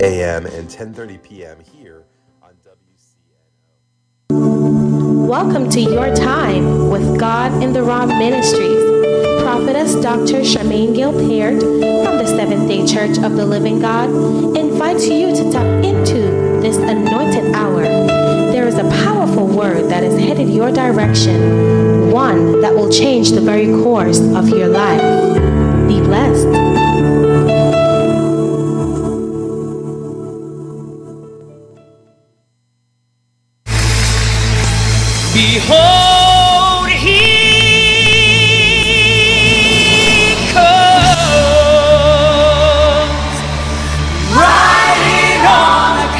a.m. and 10:30 p.m. here on WCNO. Welcome to Your Time with God in the Raw Ministries. Prophetess Dr. Charmaine Gilpert from the Seventh-day Church of the Living God invites you to tap into this anointed hour. There is a powerful word that is headed your direction, one that will change the very course of your life. Be blessed. Behold, he comes riding on a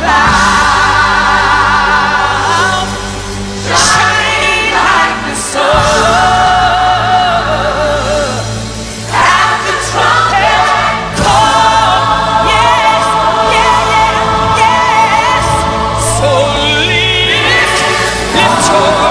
cloud, shining like the sun. At the trumpet call, yes, yeah, yeah, yes. So lift your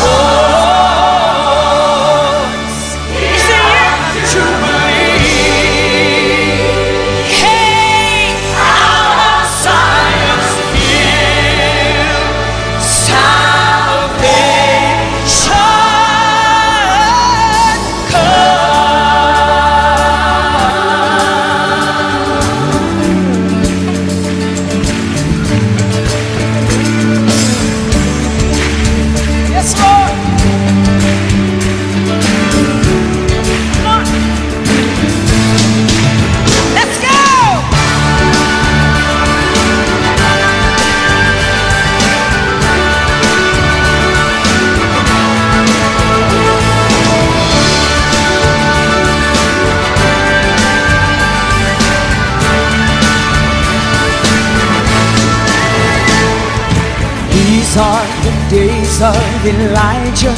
These are the days of Elijah,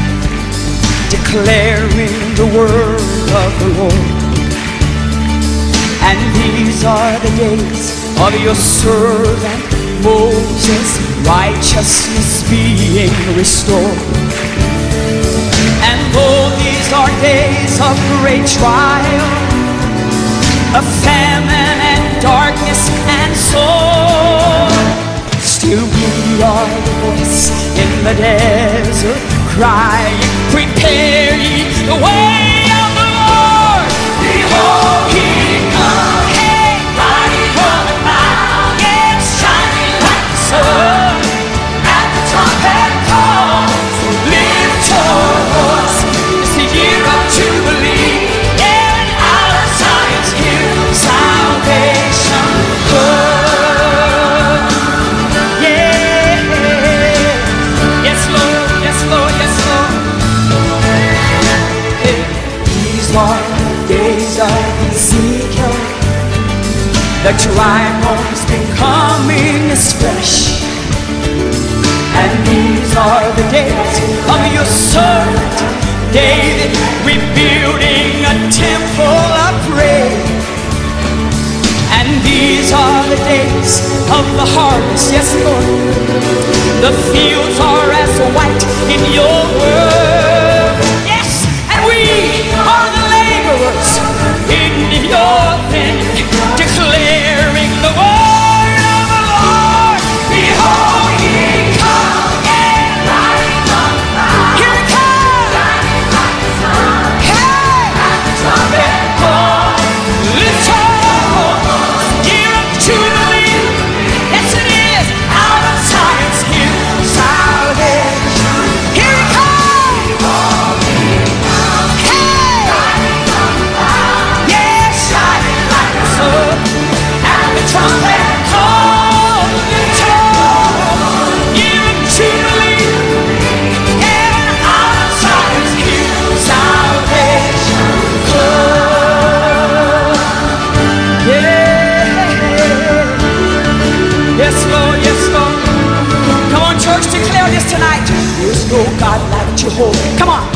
declaring the word of the Lord. And these are the days of your servant Moses, righteousness being restored. And though these are days of great trial, of famine and darkness and sword, still we are the voice in the desert, crying, prepare ye the way of the Lord. Behold, he comes, hey, riding on the cloud, yes, shining like the sun. At the trumpet call, so lift your voice. It's the year of Jubilee, and out of Zion's hill salvation comes. Are the days of Ezekiel, the dry bones becoming as fresh. And these are the days of your servant David, rebuilding a temple of praise. And these are the days of the harvest, yes Lord. The fields are as white in your word, yes, and we are the laborers in your vineyard, declaring the word of the Lord. Behold, he comes, yeah, riding on the cloud. Here he comes, shining like the sun. Hey, at the trumpet call, lift your voice, year of Jubilee. Yes, it is, out of Zion's hill salvation. Here he comes. Hey, yeah, shining like the sun. At the trumpet call, lift your voice, year of Jubilee. Yeah, out of Zion's hill salvation comes. Yeah, yes Lord, yes Lord. Come on, church, declare this tonight. There's no God like Jehovah. Come on.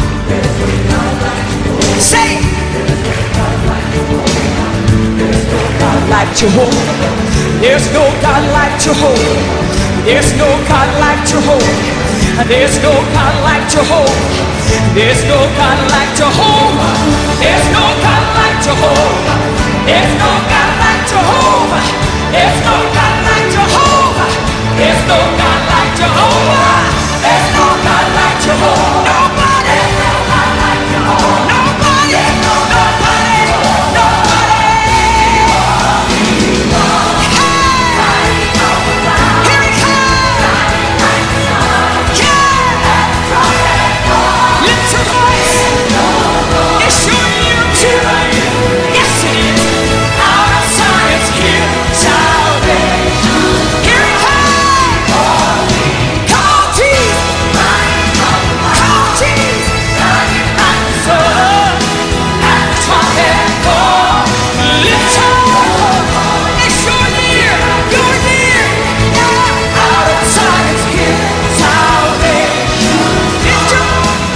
Say it. God like Jehovah. There's no God like Jehovah. There's no God like Jehovah. There's no God like Jehovah. There's no God like Jehovah. There's no God like Jehovah. There's no God like Jehovah. There's no God like Jehovah. There's no God like Jehovah. There's no God like Jehovah. Nobody. There's no God like Jehovah. Nobody. There's no nobody. Nobody. Here he comes. Yeah. Lift your voice. It's your year too. Yes, it is. Out of Zion's hill, salvation. Here it comes. Call Jesus. Call Jesus. Like the sun. At the trumpet call. Lift up. It's your year. Your year. Out of Zion's hill, salvation. Lift up.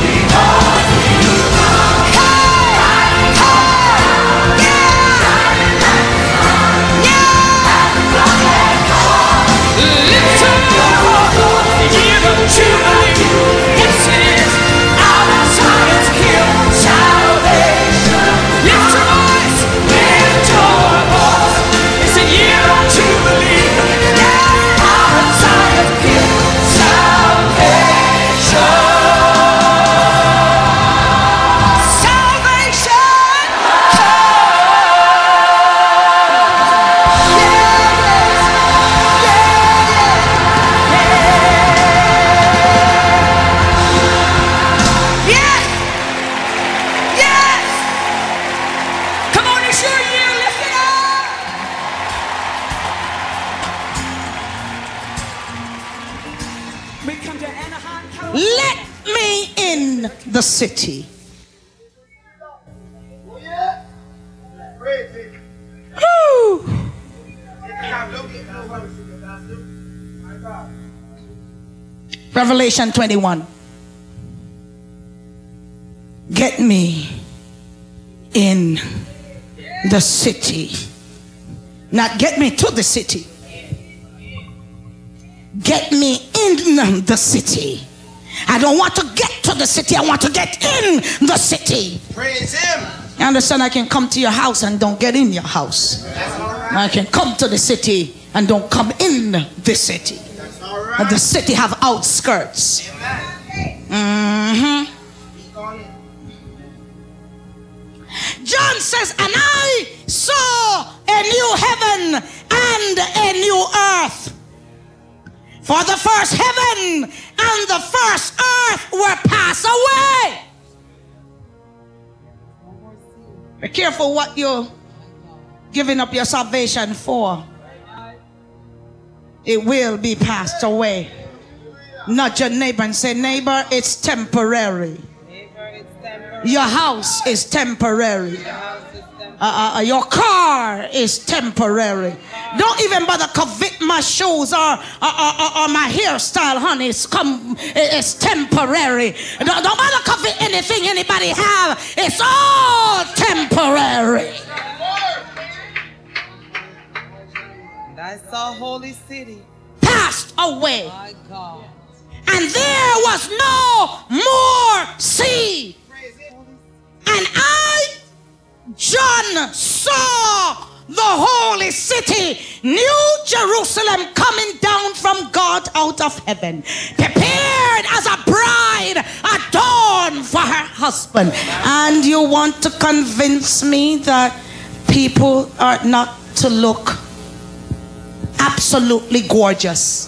Let me in the city. Whew. Revelation 21. Get me in the city. Not get me to the city. Get me in the city. I don't want to get to the city. I want to get in the city. Praise him. You understand? I can come to your house and don't get in your house. I can come to the city and don't come in the city. And the city have outskirts. John says, and I saw a new heaven and a new earth. For the first heaven and the first earth were passed away. Be careful what you're giving up your salvation for. It will be passed away. Nudge your neighbor and say, neighbor, it's temporary. Your house is temporary. Your car is temporary. Don't even bother covet my shoes or my hairstyle, honey. It's temporary. Don't bother covet anything anybody have. It's all temporary. That's the holy city. Passed away. My God. And there was no more sea. And I, John, saw the holy city, New Jerusalem, coming down from God out of heaven, prepared as a bride adorned for her husband. And you want to convince me that people are not to look absolutely gorgeous?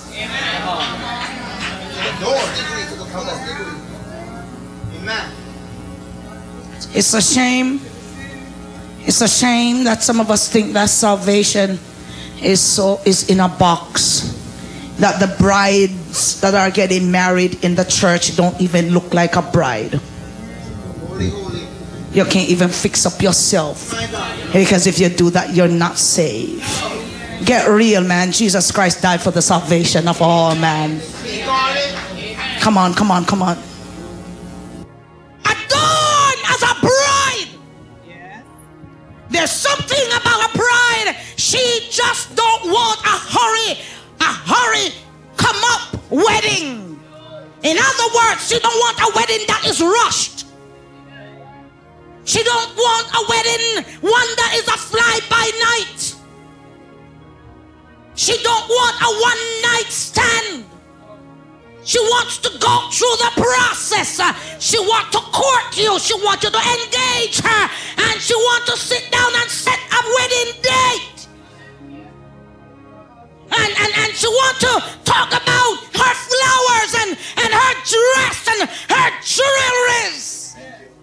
Amen. It's a shame. It's a shame that some of us think that salvation is in a box. That the brides that are getting married in the church don't even look like a bride. Holy, holy. You can't even fix up yourself. Because if you do that, you're not saved. Get real, man. Jesus Christ died for the salvation of all man. Come on, come on, come on. Adorned as a bride. There's something about a bride. She just don't want a hurry, come up wedding. In other words, she don't want a wedding that is rushed. She don't want a wedding, one that is a fly by night. She don't want a one-night stand. She wants to go through the process. She wants to court you. She wants you to engage her. And she wants to sit down and set a wedding date. And she wants to talk about her flowers and her dress and her jewelries.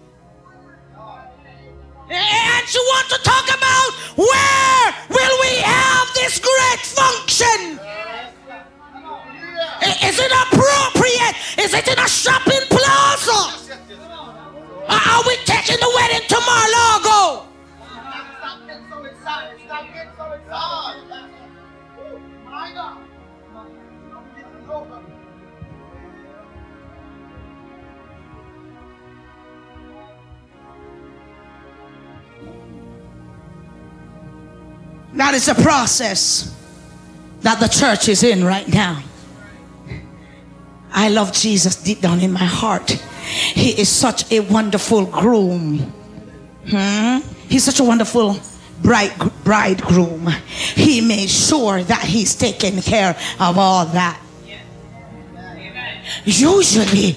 And she wants to talk about where will we have this great function. Is it appropriate? Is it in a shopping plaza? Are we taking the wedding to Mar-a-Lago? Stop getting so excited. Stop getting so excited. My God. That is the process that the church is in right now. I love Jesus deep down in my heart. He is such a wonderful groom. He's such a wonderful bridegroom. He made sure that he's taking care of all that. Usually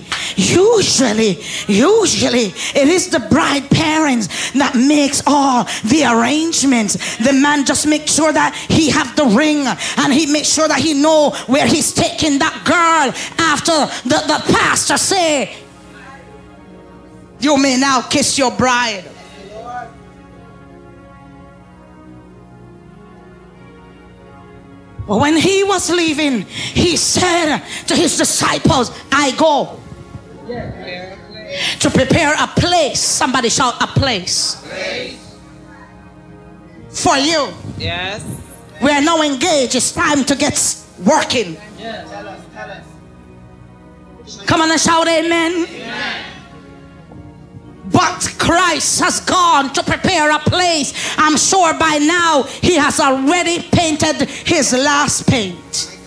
it is the bride parents that makes all the arrangements. The man just makes sure that he have the ring, and he makes sure that he know where he's taking that girl after the pastor say, you may now kiss your bride. But when he was leaving, he said to his disciples, I go to prepare a place. Somebody shout, a place. For you. Yes. We are now engaged. It's time to get working. Tell us. Come on and shout amen. But Christ has gone to prepare a place. I'm sure by now he has already painted his last paint.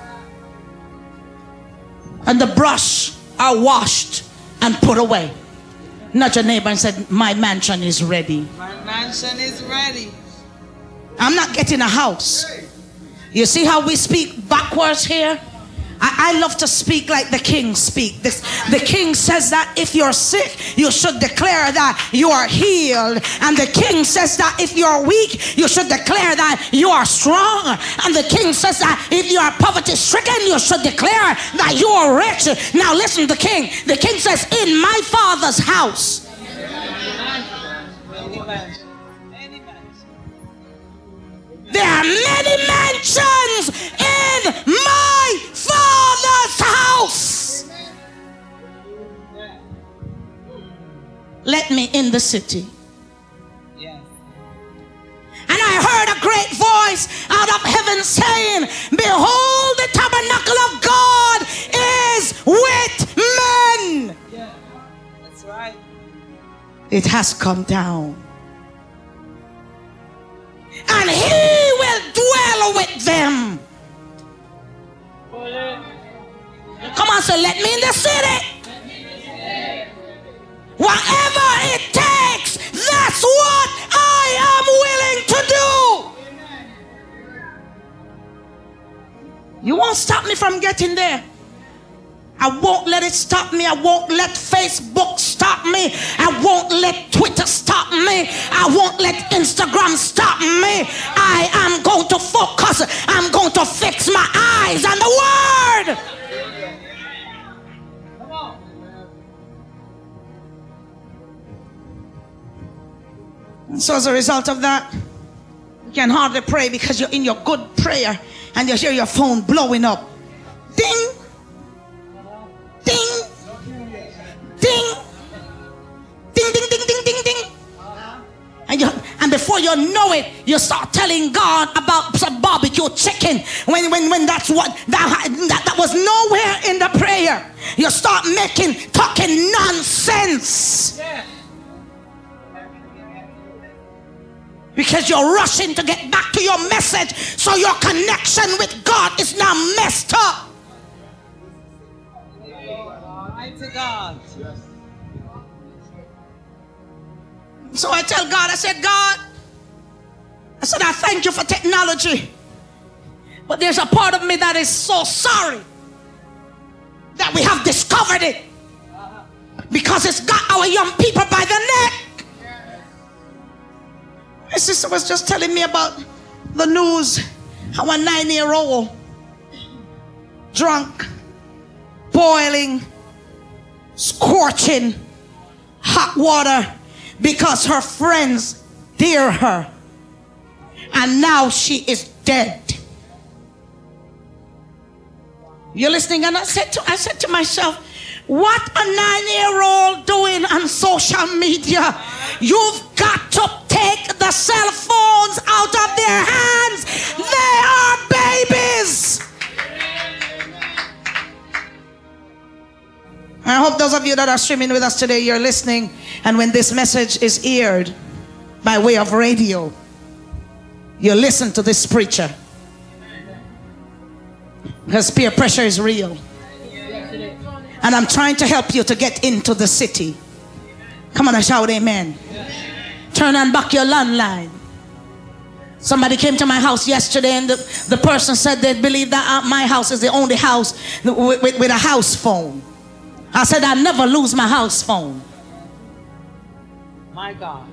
And the brush are washed and put away. Nudge your neighbor and said, my mansion is ready. My mansion is ready. I'm not getting a house. You see how we speak backwards here? I love to speak like the king speak. The king says that if you're sick, you should declare that you are healed. And the king says that if you're weak, you should declare that you are strong. And the king says that if you are poverty stricken, you should declare that you are rich. Now listen to the king. The king says, in my father's house. There are many mansions in my Father's house. Let me in the city. Yes. And I heard a great voice out of heaven saying, behold, the tabernacle of God is with men. Yeah. That's right. It has come down. And he will dwell with them. Come on, say, let me in the city. Whatever it takes, that's what I am willing to do. You won't stop me from getting there. I won't let it stop me. I won't let Facebook stop me. I won't let Twitter stop me. I won't let Instagram stop me. I am going to focus. I'm going to fix my eyes on the word. And so as a result of that, you can hardly pray because you're in your good prayer and you hear your phone blowing up. Ding. Ding, ding, ding, ding, ding, ding, ding, ding. And before you know it, you start telling God about some barbecue chicken when that's what that was nowhere in the prayer. You start talking nonsense. Because you're rushing to get back to your message, so your connection with God is now messed up. To God. So I tell God, I said, God, I thank you for technology. But there's a part of me that is so sorry that we have discovered it, because it's got our young people by the neck. My sister was just telling me about the news how a 9-year-old drunk, boiling, scorching hot water because her friends dare her, and now she is dead. You're listening? And I said to myself, what a 9-year-old doing on social media? You've got to take the cell phones out of their hands. They are babies. I hope those of you that are streaming with us today, you're listening, and when this message is aired by way of radio, you listen to this preacher, because peer pressure is real. And I'm trying to help you to get into the city. Come on and shout amen. Turn on back your landline. Somebody came to my house yesterday, and the person said they believe that my house is the only house with a house phone. I said, I never lose my house phone. My God.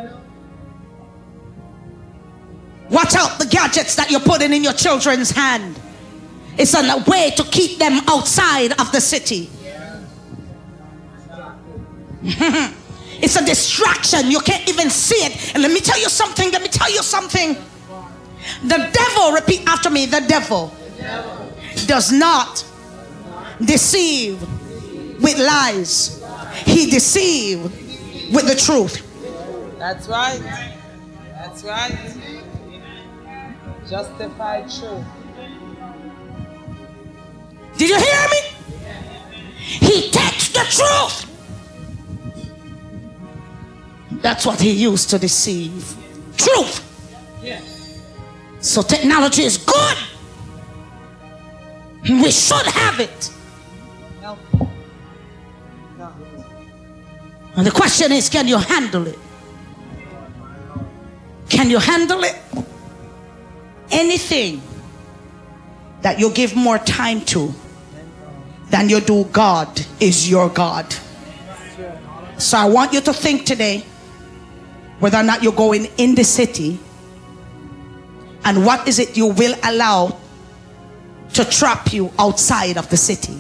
Watch out the gadgets that you're putting in your children's hand. It's a way to keep them outside of the city. It's a distraction. You can't even see it. And let me tell you something. The devil, repeat after me, the devil does not deceive with lies. He deceives with the truth. That's right. That's right. Justified truth. Did you hear me? He takes the truth. That's what he used to deceive. Truth. Yeah. So technology is good. We should have it. Help. No. And the question is, can you handle it? Can you handle it? Anything that you give more time to than you do God is your God. So I want you to think today whether or not you're going in the city, and what is it you will allow to trap you outside of the city.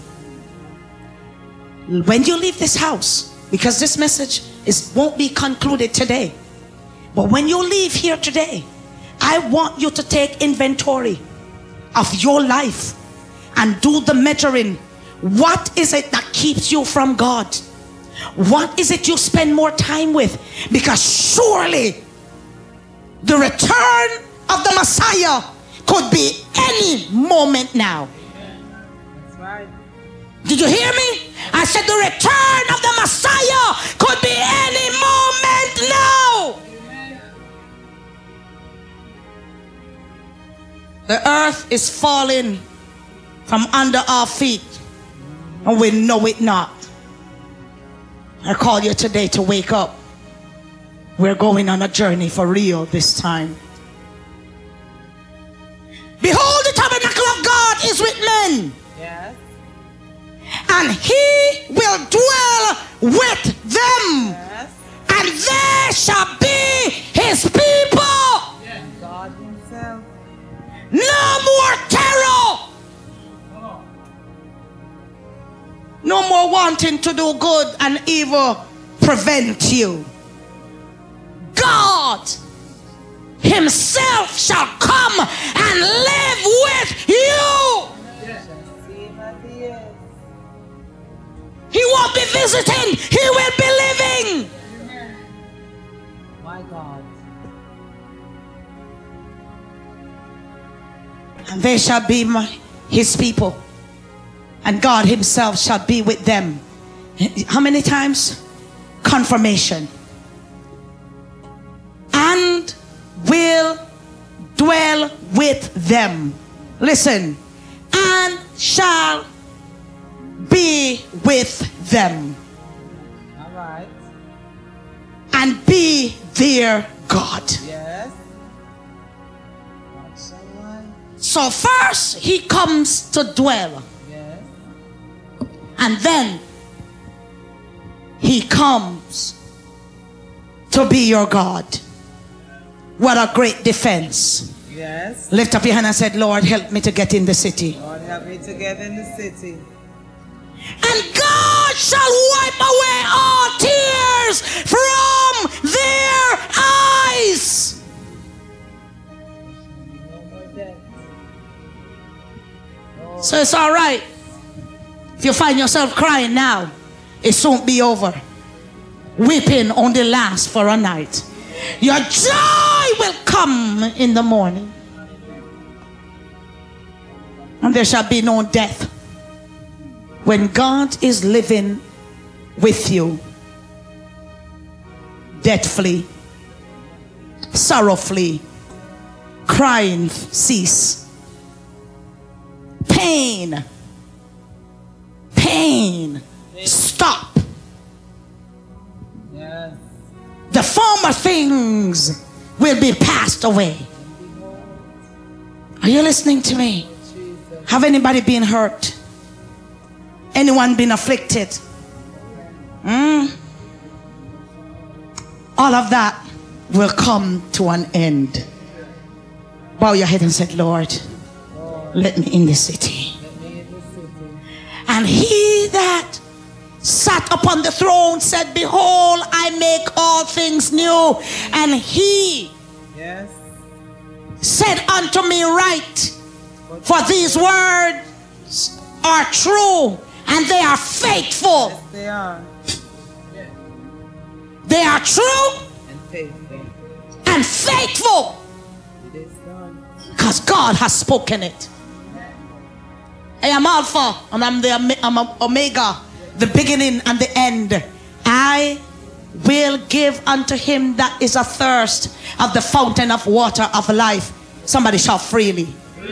When you leave this house, because this message won't be concluded today, but when you leave here today, I want you to take inventory of your life and do the measuring. What is it that keeps you from God? What is it you spend more time with? Because surely the return of the Messiah could be any moment now. That's right. Did you hear me? I said the return of the Messiah could be any moment now. The earth is falling from under our feet, and we know it not. I call you today to wake up. We're going on a journey for real this time. Behold, the tabernacle of God is with men. Yes. And he will dwell with them. Yes. And they shall be his people. Yes. God himself. No more terror. No more wanting to do good and evil prevent you. God himself shall come and live with you. He won't be visiting, he will be living. My God. And they shall be his people, and God himself shall be with them. How many times? Confirmation. And will dwell with them. Listen. And shall be with them. All right. And be their God. Yes. That's all right. So first he comes to dwell. Yes. And then he comes to be your God. What a great defense. Yes. Lift up your hand and said, Lord, help me to get in the city. Lord, help me to get in the city. And God shall wipe away all tears from their eyes. No more death. So it's all right. If you find yourself crying now, it soon be over. Weeping only lasts for a night. Your joy will come in the morning. And there shall be no death. When God is living with you, death flee, sorrow flee, crying cease, pain stop. Yes. The former things will be passed away. Are you listening to me? Jesus. Have anybody been hurt? Anyone been afflicted? All of that will come to an end. Bow your head and say, Lord, let me in the city. Let me in the city. And he that sat upon the throne said, behold, I make all things new. And he Yes. said unto me, write, for these words are true and they are faithful. Yes, they are. They are true And faithful. and faithful It is done. because God has spoken it. I am Alpha and I'm Omega, the beginning and the end. I will give unto him that is athirst of the fountain of water of life. Somebody shout freely.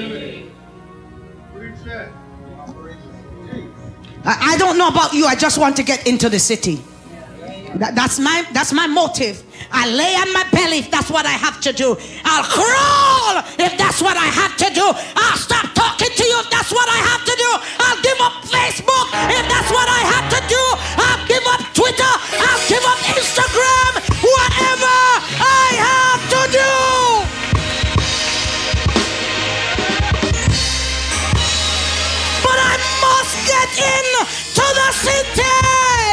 I don't know about you. I just want to get into the city. That's my motive. I lay on my belly if that's what I have to do. I'll crawl if that's what I have to do. I'll stop talking to you if that's what I have to do. I'll give up Facebook if that's what I have to do. I'll give up Twitter. I'll give up Instagram. Whatever I have to do. But I must get in to the city.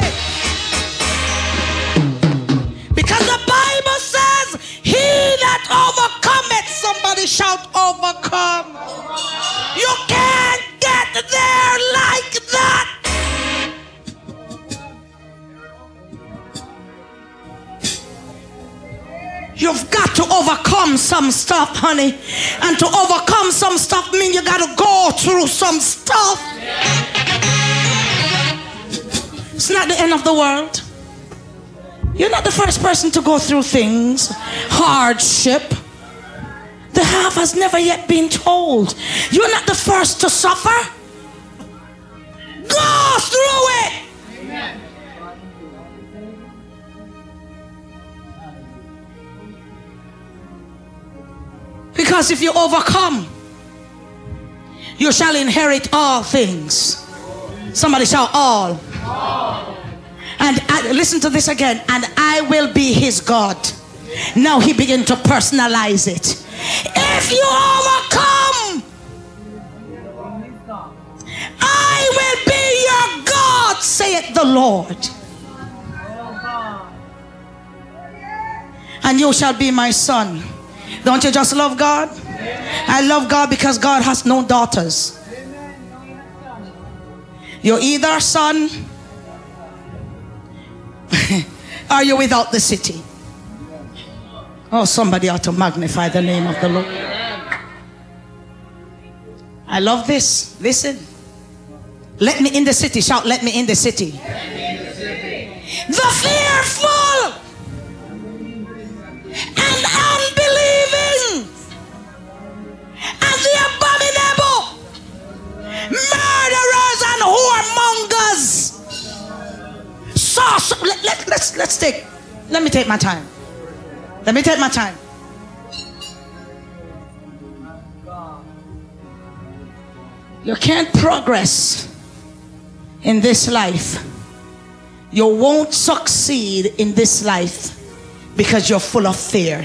Because the Bible says, he that overcometh, somebody shout overcome. You can't get there like that. You've got to overcome some stuff, honey. And to overcome some stuff means you got to go through some stuff. It's not the end of the world. You're not the first person to go through things, hardship. The half has never yet been told. You're not the first to suffer. Go through it. Amen. Because if you overcome, you shall inherit all things. Somebody shout all. And listen to this again. And I will be his God. Now he began to personalize it. If you overcome, I will be your God, saith the Lord. And you shall be my son. Don't you just love God? I love God because God has no daughters. You're either a son or you're without the city. Oh, somebody ought to magnify the name of the Lord. I love this. Listen. Let me in the city. Shout, let me in the city. The fearful and unbelieving and the abominable, murderers and whoremongers. Let me take my time. Let me take my time. You can't progress in this life. You won't succeed in this life because you're full of fear.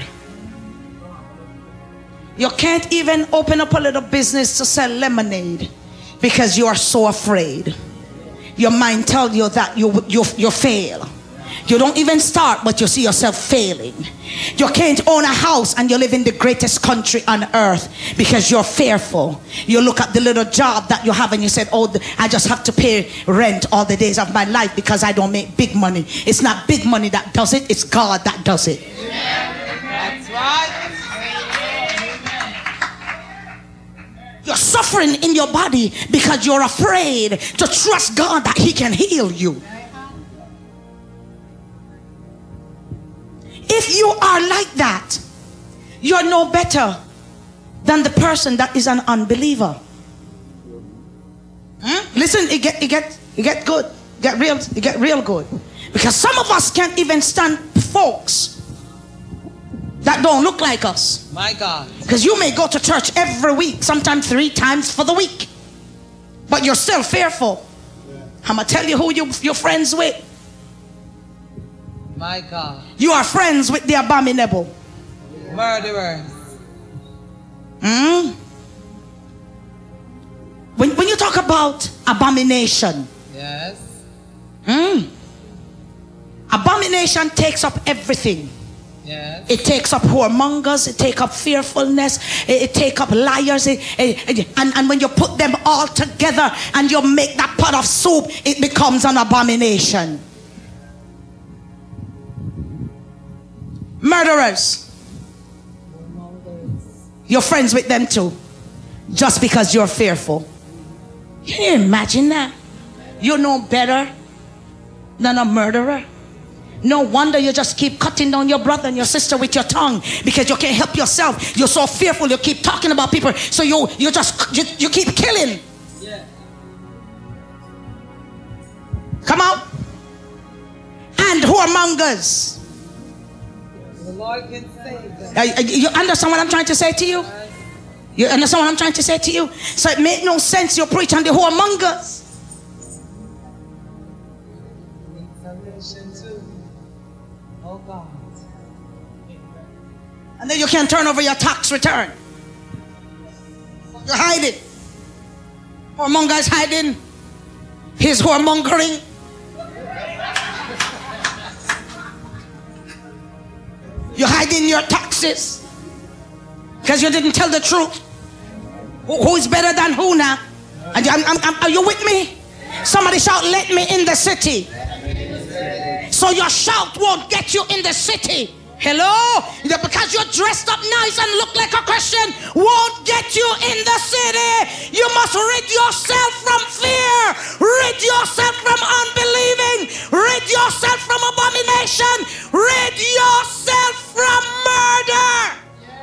You can't even open up a little business to sell lemonade because you are so afraid. Your mind tells you that you fail. You don't even start, but you see yourself failing. You can't own a house and you live in the greatest country on earth because you're fearful. You look at the little job that you have and you said, oh, I just have to pay rent all the days of my life because I don't make big money. It's not big money that does it, it's God that does it. That's right. You're suffering in your body because you're afraid to trust God that He can heal you. If you are like that, you're no better than the person that is an unbeliever. Listen, it get good. It get real good. Because some of us can't even stand folks that don't look like us. My God. Because you may go to church every week, sometimes 3 times for the week, but you're still fearful. I'm going to tell you who you're friends with. My God. You are friends with the abominable. Murderers. When you talk about abomination, Yes. Abomination takes up everything. Yes. It takes up whoremongers, it takes up fearfulness, it takes up liars, and when you put them all together and you make that pot of soup, it becomes an abomination. Murderers, you're friends with them too, just because you're fearful. Can you imagine that? You're no better than a murderer. No wonder you just keep cutting down your brother and your sister with your tongue, because you can't help yourself. You're so fearful. You keep talking about people, so you keep killing. Yeah. Come on. And whoremongers. The Lord can save them. You understand what I'm trying to say to you? You understand what I'm trying to say to you? So it makes no sense you preach on the whoremongers. Salvation too. Oh God. And then you can't turn over your tax return. You're hiding. Whoremonger is hiding his whoremongering. You're hiding your taxes because you didn't tell the truth. Who is better than who now? Are you with me? Somebody shout, let me in the city. So your shout won't get you in the city. Hello? Because you're dressed up nice and look like a Christian won't get you in the city. You must rid yourself from fear. Rid yourself from unbelieving. Rid yourself from abomination. Rid yourself from murder.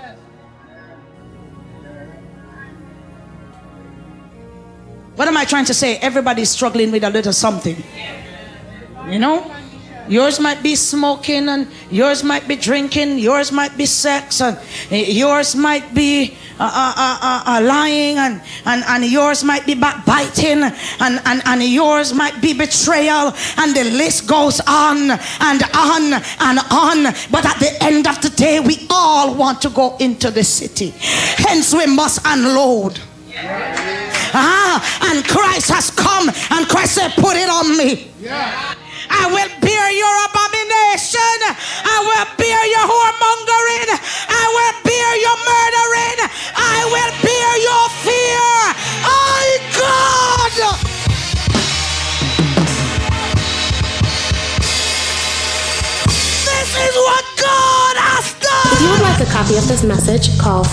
What am I trying to say? Everybody's struggling with a little something. You know? Yours might be smoking, and yours might be drinking, yours might be sex, and yours might be lying, and yours might be backbiting, and yours might be betrayal, and the list goes on and on and on. But at the end of the day, we all want to go into the city. Hence we must unload. And Christ has come, and Christ said, put it on me. I will bear your abomination. I will bear your whoremongering. I will bear your murdering. I will bear your fear. Oh God! This is what God has done. If you would like a copy of this message, call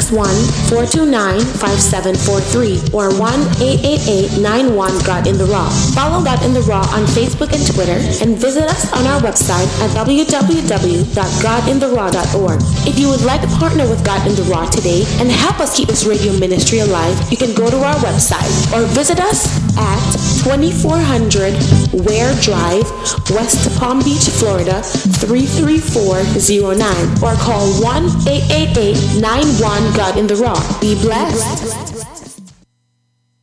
561-429-5743 or 1-888-91-GOD in the Raw. Follow God in the Raw on Facebook and Twitter, and visit us on our website at www.godintheraw.org. If you would like to partner with God in the Raw today and help us keep this radio ministry alive, you can go to our website or visit us at 2400 Ware Drive, West Palm Beach, Florida 33409, or call 1-888-91-GOD in the Raw. Be blessed.